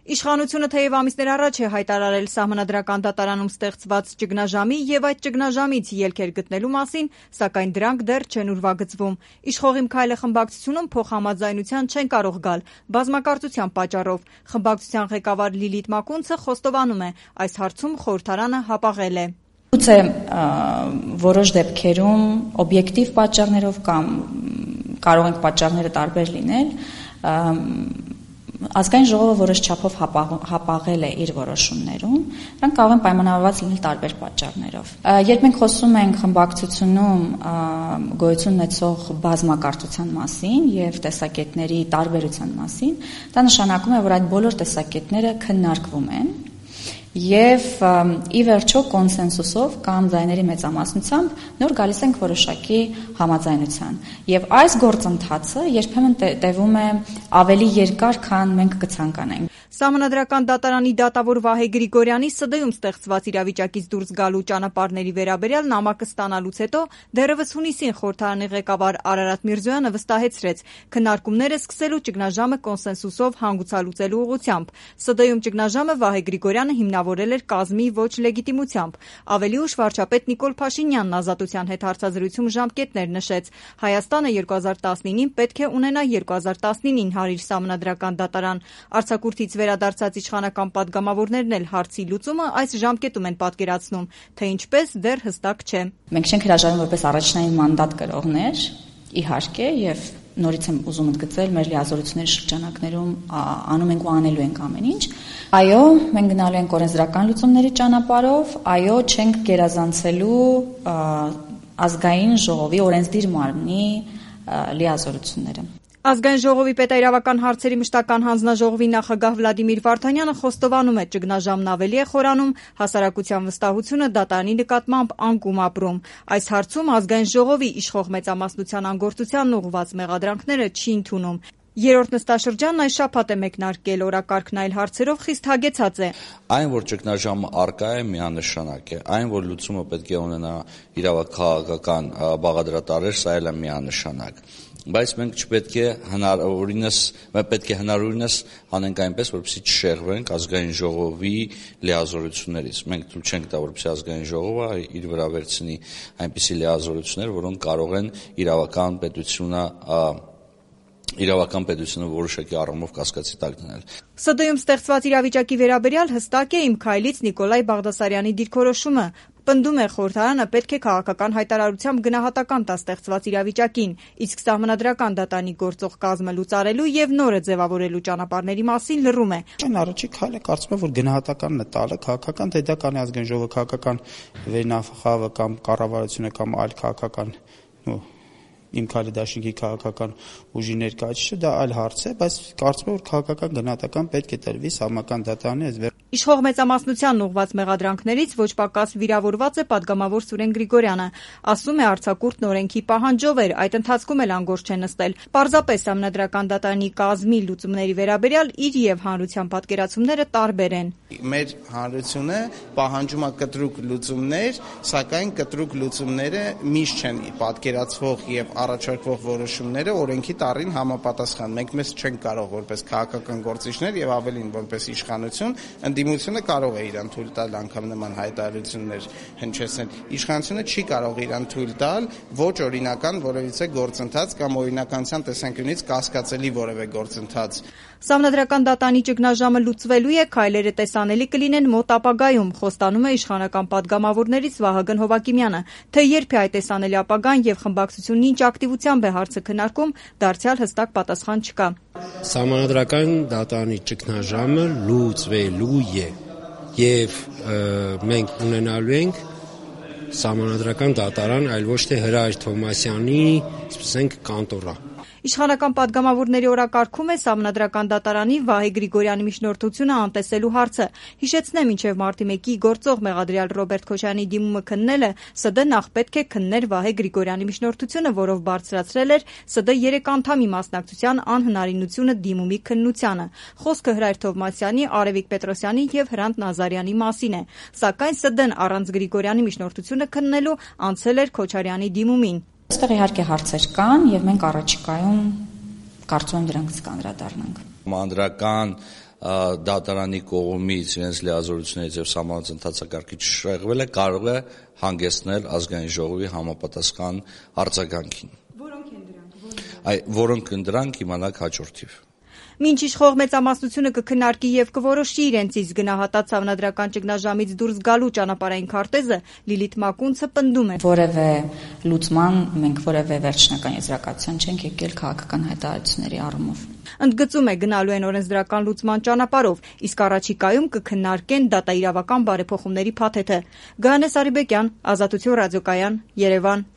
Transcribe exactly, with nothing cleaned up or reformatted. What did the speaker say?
Իշխանությունը թեև ամիսներ առաջ է հայտարարել Սահմանադրական դատարանում ստեղծված ճգնաժամի եւ այդ ճգնաժամից ելքեր գտնելու մասին, սակայն դրանք դեռ չեն ուրվագծվում։ Իշխող Իմ քայլը խմբակցությունում փոխհամաձայնության չեն կարող գալ բազմակարծության պատճառով։ Խմբակցության ղեկավար Լիլիթ Մակունցը խոստովանում է, այս հարցում խորհրդարանը հապաղել է։ Գուցե որոշ դեպքերում օբյեկտիվ պատճառներով կամ կարող են պատճառները տարբեր լինել, Ազգային ժողովը որոշ չափով հապաղել է իր որոշումներում, դրանք կարող են պայմանավորված լինել տարբեր պատճառներով։ Երբ մենք խոսում ենք խմբակցությունում գոյություն ունեցող բազմակարծության մասին եւ տեսակետների տարբերության մասին, դա նշանակում է, որ այդ բոլոր տեսակետները քննարկվում են եւ ի վերջո կոնսենսուսով կամ ձայների մեծամասնությամբ նոր գալիս ենք որոշակի համաձայնության։ Եվ այս գործընթացը երբեմն տևում է ավելի երկար, քան մենք կցանկանայինք։ Սահմանադրական դատարանի դատավոր Վահե Գրիգորյանի ՍԴ-ում ստեղծված իրավիճակից դուրս գալու ճանապարհների վերաբերյալ նամակը ստանալուց հետո դեռևս հունիսին խորհրդարանի ղեկավար Արարատ Միրզոյանը վստահեցրեց քննարկումները սկսելու ճգնաժամը կոնսենսուսով հանգուցալուծելու ուղղությամբ։ ՍԴ-ում ճգնաժամը Վահե Գրիգորյանը հիմնավորել էր կազմի ոչ լեգիտիմությամբ։ Ավելի ուշ վարչապետ Նիկոլ Փաշինյանն Ազատության հետ հարցազրույցում ժամկետներ նշեց։ Հայաստանը երկու հազար տասնինին պետք է ունենա երկու հազար տասնինին հարիր Սահմանադրական դատարան։ Արձակուրդից վերադարձած իշխանական պատգամավորներն էլ հարցի լուծումը այս ժամկետում են պատկերացնում, թե ինչպես դեռ հստակ չէ։ Մենք չենք հրաժարվում որպես առաջնային մանդատ կրողներ, իհարկե, եւ նորից եմ ուզում ընդգծել մեր լիազորությունների շրջանակներում անում ենք ու անելու ենք ամեն ինչ։ Այո, մենք գնալու ենք օրենսդրական լուծումների ճանապարհով, այո, չենք գերազանցելու ազգային ժողովի օրենսդիր մարմնի լիազորությունները։ Ազգային ժողովի պետաիրավական հարցերի մշտական հանձնաժողովի նախագահ Վլադիմիր Վարդանյանը խոստովանում է, ճգնաժամն ավելի է խորանում, հասարակության վստահությունը դատարանի նկատմամբ անկում ապրում։ Այս հարցում ազգային ժողովի իշխող մեծամասնության անգործությանն ուղղված մեղադրանքները չի ընդունում։ Երրորդ նստաշրջանն այս շաբաթ է մեկնարկել, օրակարգն այլ հարցերով խիստ հագեցած է։ Այն, որ ճգնաժամը առկա է, միանշանակ է, այն, որ լուծումը պետք է ունենա իրավաքաղաքական բաղադրատարեր, սա էլ է միանշանակ։ Բայց մենք չպետք է հնարավորինս, պետք է հնարավորինս անենք այնպես, որպեսզի չշեղվենք ազգային ժողովի լիազորություններից։ Մենք թույլ չենք տա, որպեսզի ազգային ժողովը իր վրա վերցնի այնպիսի լիազորություններ, որոնք կարող են իրավական պետությունը իրավական պետությունը որոշակի առումով կասկածի տակ դնել։ ՍԴ-ում ստեղծված իրավիճակի վերաբերյալ հստակ է Իմ քայլից Նիկոլայ Բաղդասարյանի դիրքորոշումը։ Պնդում է խորհրդարանը պետք է քաղաքական հայտարարությամբ գնահատական տա ստեղծված իրավիճակին, իսկ Սահմանադրական դատարանի գործող կազմը լուծարելու եւ նորը ձևավորելու ճանապարհների մասին լռում է։ Այն առաջի քայլը կարծում եմ, որ գնահատականն է տալը քաղաքական, թե դա կանի ազգային ժողովը քաղաքական վերնախավը կամ կառավարությունը կամ այլ քաղաքական ու Իմ քայլի դաշինքի քաղաքական ուժի ներկայացուցիչը, դա այլ հարց է, բայց կարծում եմ, որ քաղաքական գնահատական պետք է տրվի Սահմանադրական դատարանի այս վեր։ Իշխող մեծամասնությանն ուղղված մեղադրանքներից ոչ պակաս վիրավորված է պատգամավոր Սուրեն Գրիգորյանը։ Ասում է, արձակուրդն օրենքի պահանջով էր, այդ ընթացքում էլ անգործ չէ նստել։ Պարզապես Սահմանադրական դատարանի կազմի լուծումների վերաբերյալ իր եւ հանրության պատկերացումները տարբեր են։ Մեր հանրությունը պահանջում է կտրուկ լուծումներ, սակայն կտրուկ լուծումները միշտ չեն պատկերացվող եւ առաջարկվող որոշումները օրենքի տառին համապատասխան։ Մենք մեզ չենք կարող որպես քաղաքական գործիչներ եւ ավելին որպես իշխանություն, ընդդիմությունը կարող է իրան թույլ տալ անգամ նման հայտարարություններ հնչեցնել։ Իշխանությունը չի կարող իրան թույլ տալ ոչ օրինական որևիցե գործընթաց կամ օրինականության տեսանկյունից կասկածելի որևէ գործընթաց։ Սահմանադրական դատարանի ճգնաժամը լուծվելու է, քայլերը տեսանելի կլինեն մոտ ապագայում, խոստանում է իշխանական պատգամավորներից Վահագն Հովակիմյանը, թե երբ է այդ տեսանելի ապագան եւ խմբակցությունն ինչ ակտիվությամբ է հարցը քննարկում, դարձյալ հստակ պատասխան չկա։ Սահմանադրական դատարանի ճգնաժամը լուծվելու է եւ մենք ունենալու ենք Սահմանադրական դատարան, այլ ոչ թե Հրայր Թովմասյանի, ասենք, կանտորա։ Իշխանական պատգամավորների օրակարգում է Սահմանադրական դատարանի Վահե Գրիգորյանի միջնորդությունը անտեսելու հարցը։ Հիշեցնեմ, մինչև մարտի մեկի գործող մեղադրյալ Ռոբերտ Քոչարյանի դիմումը քննելը ՍԴ նախ պետք է քններ Վահե Գրիգորյանի միջնորդությունը, որով բարձրացրել էր ՍԴ երեք անդամի մասնակցության անհնարինությունը դիմումի քննությանը։ Խոսքը Հրայր Թովմասյանի, Արևիկ Պետրոսյանի եւ Հրանտ Նազարյանի մասին է։ Սակայն ՍԴ-ն առանց Գրիգորյանի միջնորդությունը քննելու անցել էր Քոչարյանի դիմումին։ Այստեղ իհարկե հարցեր կան եւ մենք առաջիկայում կարծում եմ դրանց կանդրադառնանք։ Մանրական դատարանի կողմից իրենց լիազորություններից եւ սահմանված ընթացակարգից շեղվել է, կարող է հանգեցնել ազգային ժողովի համապատասխան արձագանքին։ Որոնք են դրանք։ Այ որոնք են դրանք իմանաք հաջորդիվ։ Մինչ իշխող մեծամասնությունը կքննարկի եւ կորոշի իրենց իսկ գնահատած սահմանադրական ճգնաժամից դուրս գալու ճանապարհային քարտեզը, Լիլիթ Մակունցը պնդում է. Որևէ լուծման մենք որևէ վերջնական եզրակացության չենք եկել քաղաքական հայտարարությունների առումով։ Ընդգծում է գնալու են օրենսդրական լուծման ճանապարհով, իսկ առաջիկայում կքննարկեն դատաիրավական բարեփոխումների փաթեթը։ Գայանե Սարիբեկյան, Ազատություն ռադիոկայան, Երևան։